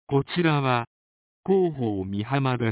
こちらは、広報美浜です。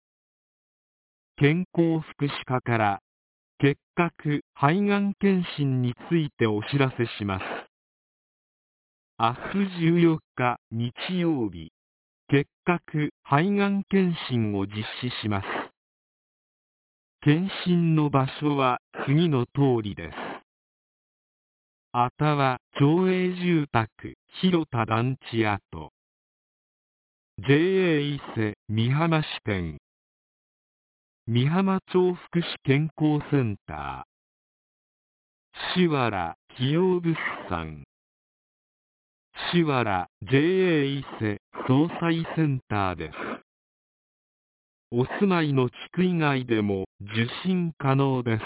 健康福祉課から、結核肺がん検診についてお知らせします。明日14日日曜日、結核肺がん検診を実施します。検診の場所は次の通りです。あたは町営住宅広田団地跡、JA 伊勢美浜支店、美浜町福祉健康センター、櫛原企業物産、櫛原 JA 伊勢総裁センターです。お住まいの地区以外でも受診可能です。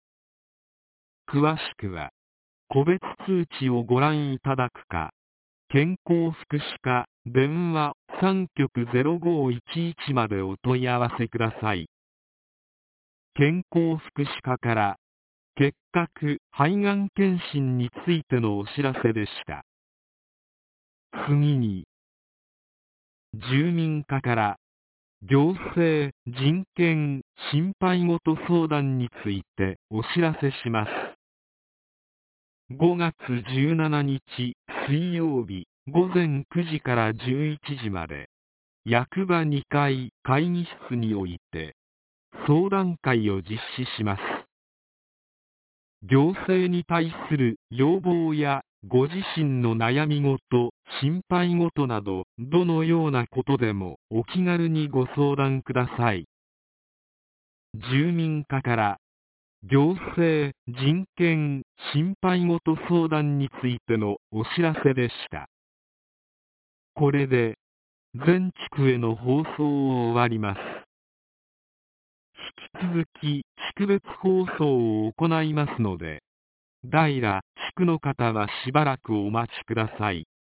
詳しくは、個別通知をご覧いただくか、健康福祉課電話3局0511までお問い合わせください。健康福祉課から、結核肺がん検診についてのお知らせでした。次に、住民課から、行政、人権、心配事相談についてお知らせします。5月17日水曜日午前9時から11時まで、役場2階会議室において、相談会を実施します。行政に対する要望やご自身の悩み事、心配事など、どのようなことでもお気軽にご相談ください。住民課から、行政、人権、心配事相談についてのお知らせでした。これで、全地区への放送を終わります。引き続き、地区別放送を行いますので、平地区の方はしばらくお待ちください。